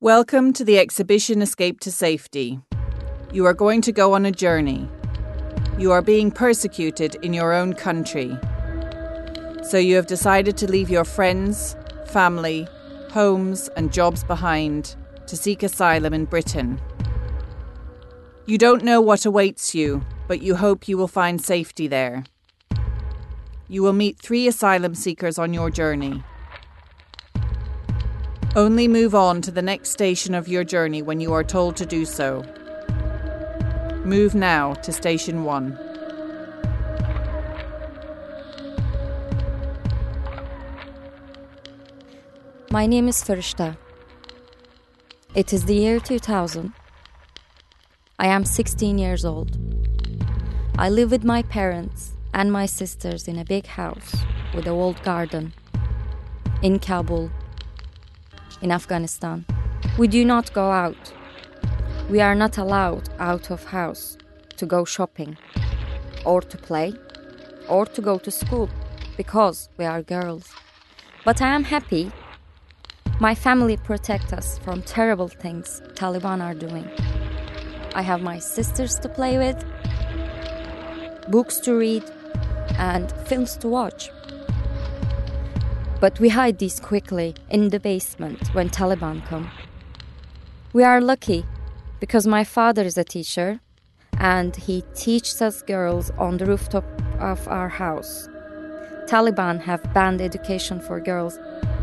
Welcome to the exhibition Escape to Safety. You are going to go on a journey. You are being persecuted in your own country. So you have decided to leave your friends, family, homes and jobs behind to seek asylum in Britain. You don't know what awaits you, but you hope you will find safety there. You will meet 3 asylum seekers on your journey. Only move on to the next station of your journey when you are told to do so. Move now to station 1. My name is Farishta. It is the year 2000. I am 16 years old. I live with my parents and my sisters in a big house with a walled garden in Kabul, in Afghanistan. We do not go out. We are not allowed out of house to go shopping or to play or to go to school because we are girls. But I am happy. My family protect us from terrible things Taliban are doing. I have my sisters to play with, books to read, and films to watch. But we hide these quickly in the basement when Taliban come. We are lucky because my father is a teacher and he teaches us girls on the rooftop of our house. Taliban have banned education for girls.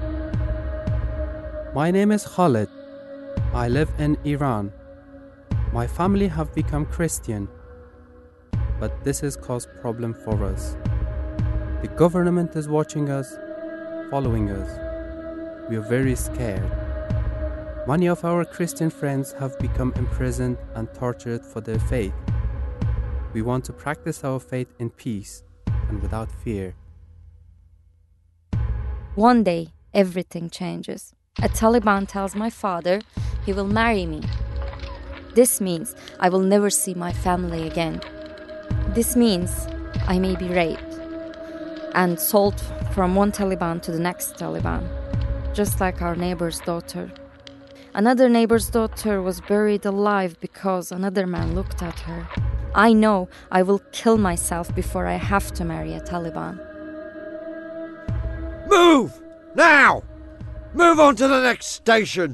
My name is Khalid. I live in Iran. My family have become Christian, but this has caused problem for us. The government is watching us, following us. We are very scared. Many of our Christian friends have become imprisoned and tortured for their faith. We want to practice our faith in peace and without fear. One day, everything changes. A Taliban tells my father he will marry me. This means I will never see my family again. This means I may be raped and sold from one Taliban to the next Taliban, just like our neighbor's daughter. Another neighbor's daughter was buried alive because another man looked at her. I know I will kill myself before I have to marry a Taliban. Move! Now! Move on to the next station!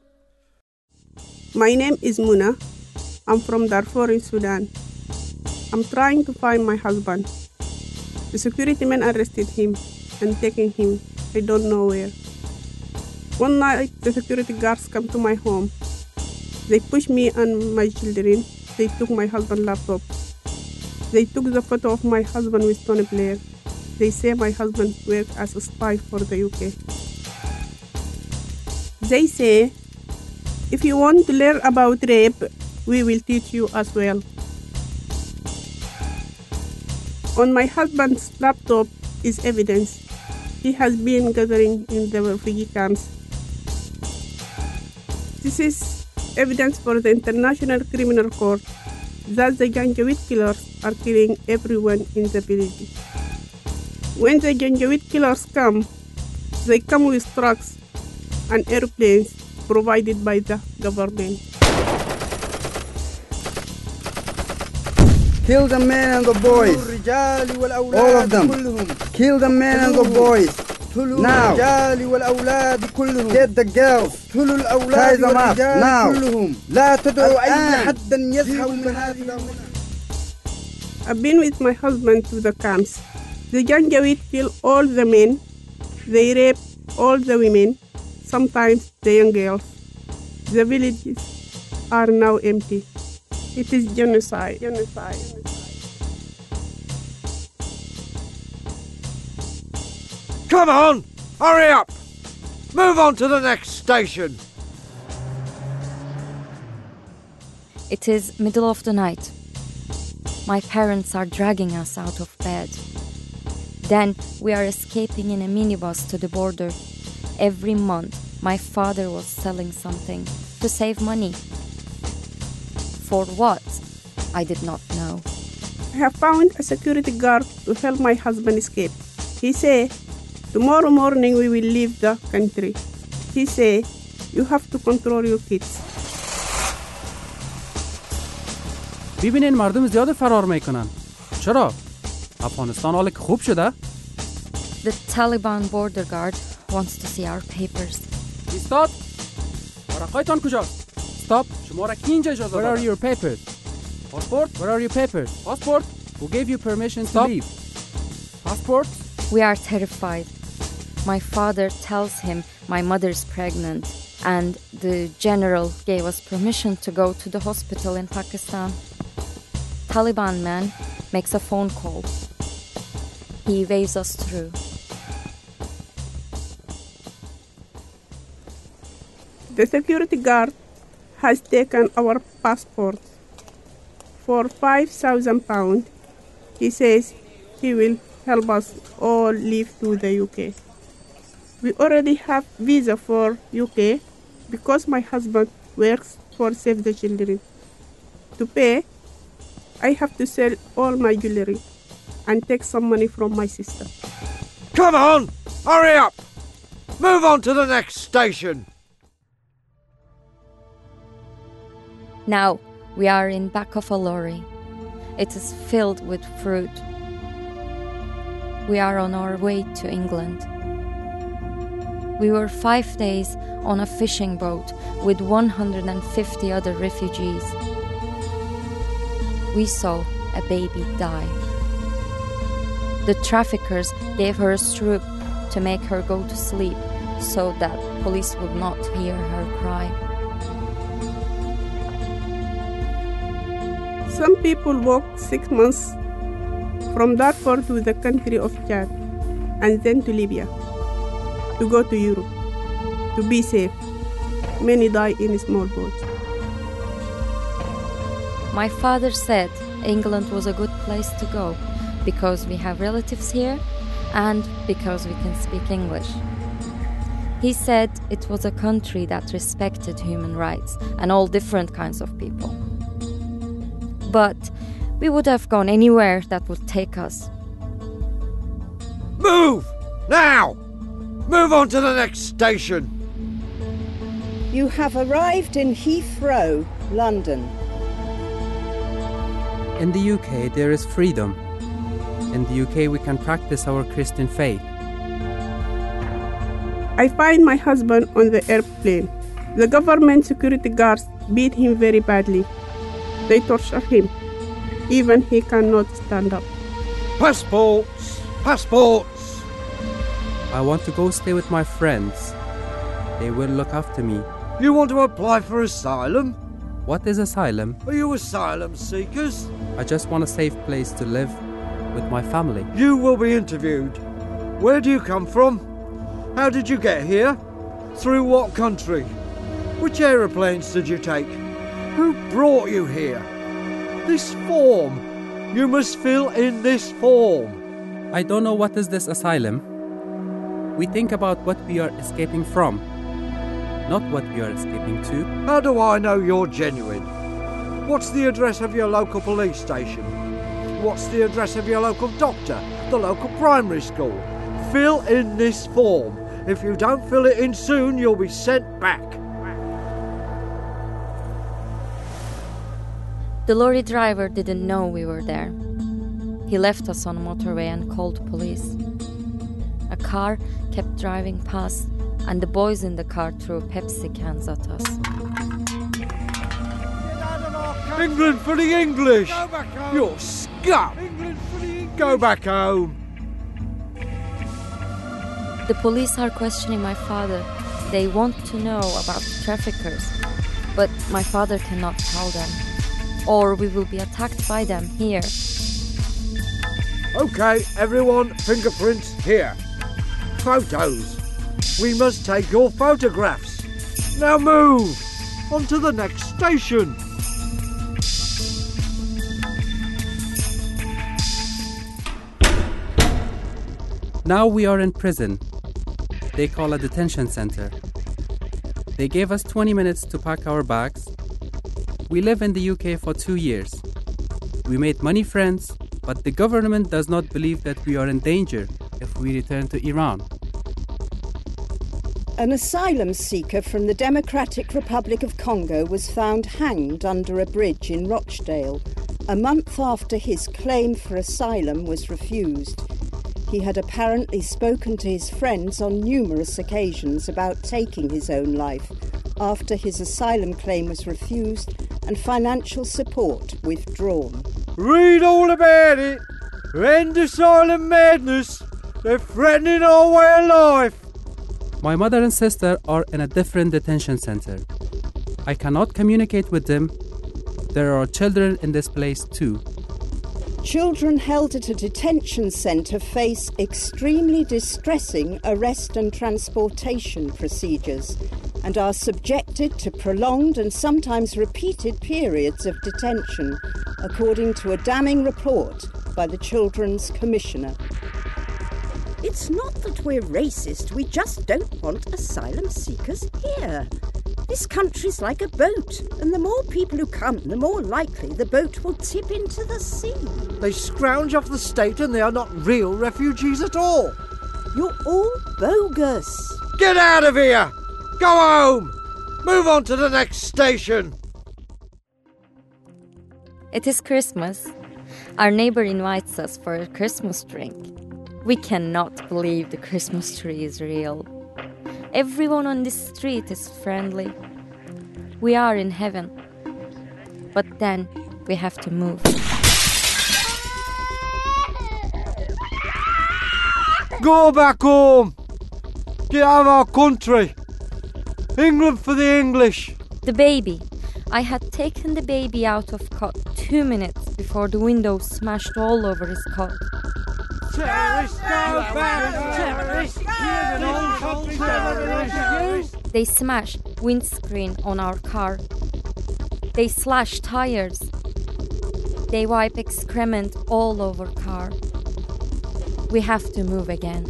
My name is Muna. I'm from Darfur in Sudan. I'm trying to find my husband. The security men arrested him and taking him, I don't know where. One night, the security guards come to my home. They pushed me and my children. They took my husband's laptop. They took the photo of my husband with Tony Blair. They say my husband worked as a spy for the UK. They say, if you want to learn about rape, we will teach you as well. On my husband's laptop is evidence. He has been gathering in the refugee camps. This is evidence for the International Criminal Court that the Janjaweed killers are killing everyone in the village. When the Janjaweed killers come, they come with trucks and airplanes provided by the government. Kill the men and the boys. All of them. Kill the men and the boys. Now. Get the girls. Tie them up. Now. I've been with my husband to the camps. The Janjaweed kill all the men. They rape all the women, sometimes the young girls. The villages are now empty. It is genocide. Come on! Hurry up! Move on to the next station! It is middle of the night. My parents are dragging us out of bed. Then we are escaping in a minibus to the border. Every month, my father was selling something to save money. For what? I did not know. I have found a security guard to help my husband escape. He said, tomorrow morning we will leave the country. He said, You have to control your kids. ببینین مردم زیاد فرار میکنن. چرا؟ افغانستان حال که خوب شده؟ The Taliban border guard wants to see our papers. ایستاد. ورقایتان کجاست؟ Stop. شما را کی اینجا اجازه داده؟ Where are your papers? Passport? Where are your papers? Passport? Who gave you permission to leave? Passport? We are terrified. My father tells him my mother's pregnant and the general gave us permission to go to the hospital in Pakistan. Taliban man makes a phone call. He waves us through. The security guard has taken our passports. For £5,000, he says he will help us all leave to the UK. We already have visa for UK because my husband works for Save the Children. To pay, I have to sell all my jewelry and take some money from my sister. Come on! Hurry up! Move on to the next station! Now we are in back of a lorry. It is filled with fruit. We are on our way to England. We were 5 days on a fishing boat with 150 other refugees. We saw a baby die. The traffickers gave her a strip to make her go to sleep so that police would not hear her cry. Some people walk 6 months from Darfur to the country of Chad and then to Libya to go to Europe to be safe. Many die in small boats. My father said England was a good place to go because we have relatives here and because we can speak English. He said it was a country that respected human rights and all different kinds of people. But we would have gone anywhere that would take us. Move! Now! Move on to the next station! You have arrived in Heathrow, London. In the UK, there is freedom. In the UK, we can practice our Christian faith. I find my husband on the airplane. The government security guards beat him very badly. They torture him. Even he cannot stand up. Passports! Passports! I want to go stay with my friends. They will look after me. You want to apply for asylum? What is asylum? Are you asylum seekers? I just want a safe place to live with my family. You will be interviewed. Where do you come from? How did you get here? Through what country? Which aeroplanes did you take? Who brought you here? This form. You must fill in this form. I don't know what is this asylum. We think about what we are escaping from, not what we are escaping to. How do I know you're genuine? What's the address of your local police station? What's the address of your local doctor? The local primary school? Fill in this form. If you don't fill it in soon, you'll be sent back. The lorry driver didn't know we were there. He left us on a motorway and called police. A car kept driving past and the boys in the car threw Pepsi cans at us. England for the English! You're scum! Go back home! The police are questioning my father. They want to know about the traffickers, but my father cannot tell them, or we will be attacked by them here. Okay, everyone, fingerprints here. Photos. We must take your photographs. Now move! On to the next station. Now we are in prison. They call a detention center. They gave us 20 minutes to pack our bags. We live in the UK for 2 years. We made many friends, but the government does not believe that we are in danger if we return to Iran. An asylum seeker from the Democratic Republic of Congo was found hanged under a bridge in Rochdale, a month after his claim for asylum was refused. He had apparently spoken to his friends on numerous occasions about taking his own life after his asylum claim was refused and financial support withdrawn. Read all about it. End asylum madness. They're threatening our way of life. My mother and sister are in a different detention center. I cannot communicate with them. There are children in this place too. Children held at a detention centre face extremely distressing arrest and transportation procedures and are subjected to prolonged and sometimes repeated periods of detention, according to a damning report by the Children's Commissioner. It's not that we're racist, we just don't want asylum seekers here. This country's like a boat, and the more people who come, the more likely the boat will tip into the sea. They scrounge off the state and they are not real refugees at all. You're all bogus. Get out of here! Go home! Move on to the next station! It is Christmas. Our neighbor invites us for a Christmas drink. We cannot believe the Christmas tree is real. Everyone on this street is friendly. We are in heaven. But then we have to move. Go back home! Get out of our country! England for the English! The baby. I had taken the baby out of cot 2 minutes before the window smashed all over his cot. Terrorists, go back! Terrorists! They smashed windscreen on our car. They slash tires. They wipe excrement all over car. We have to move again.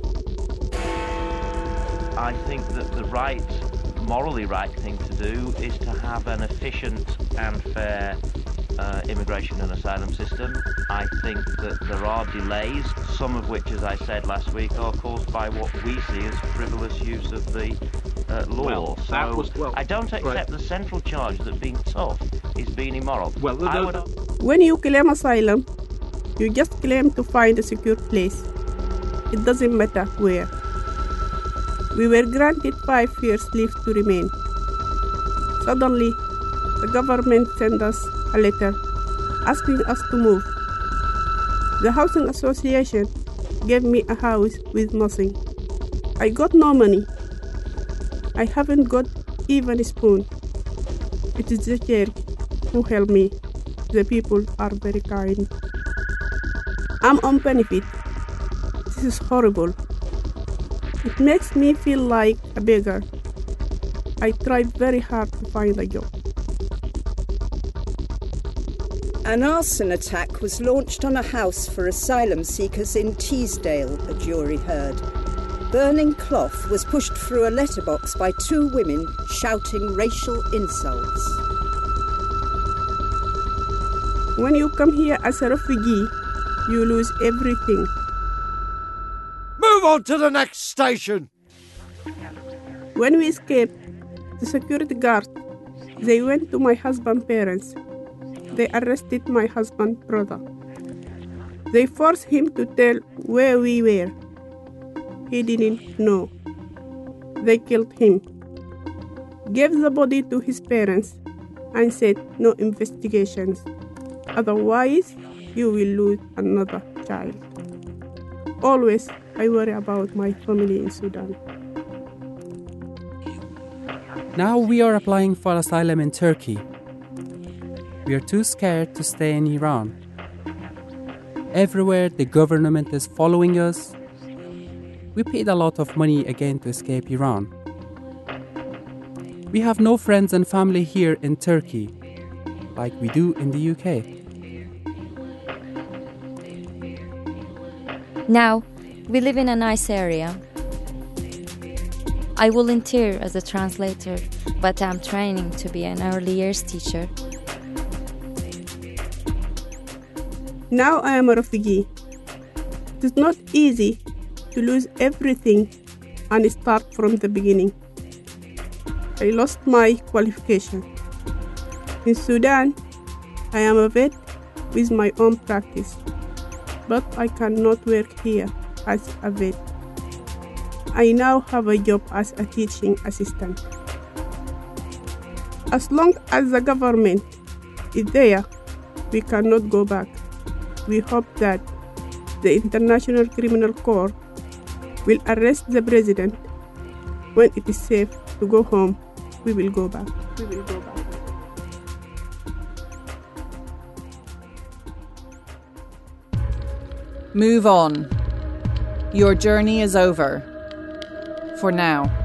I think that the morally right thing to do is to have an efficient and fair immigration and asylum system. I think that there are delays, some of which, as I said last week, are caused by what we see as frivolous use of the law. I don't accept the central charge that being tough is being immoral. When you claim asylum, you just claim to find a secure place. It doesn't matter where. We were granted 5 years leave to remain. Suddenly, the government sent us a letter asking us to move. The housing association gave me a house with nothing. I got no money. I haven't got even a spoon. It is the church who helped me. The people are very kind. I'm on benefit. This is horrible. It makes me feel like a beggar. I tried very hard to find a job. An arson attack was launched on a house for asylum seekers in Teesdale, a jury heard. Burning cloth was pushed through a letterbox by 2 women shouting racial insults. When you come here as a refugee, you lose everything. Move on to the next station! When we escaped, the security guard, they went to my husband's parents. They arrested my husband's brother. They forced him to tell where we were. He didn't know. They killed him, gave the body to his parents, and said no investigations. Otherwise, you will lose another child. Always, I worry about my family in Sudan. Now we are applying for asylum in Turkey. We are too scared to stay in Iran. Everywhere the government is following us. We paid a lot of money again to escape Iran. We have no friends and family here in Turkey, like we do in the UK. Now, we live in a nice area. I volunteer as a translator, but I'm training to be an early years teacher. Now I am a refugee. It is not easy to lose everything and start from the beginning. I lost my qualification. In Sudan, I am a vet with my own practice, but I cannot work here as a vet. I now have a job as a teaching assistant. As long as the government is there, we cannot go back. We hope that the International Criminal Court will arrest the president. When it is safe to go home, we will go back. Move on. Your journey is over. For now.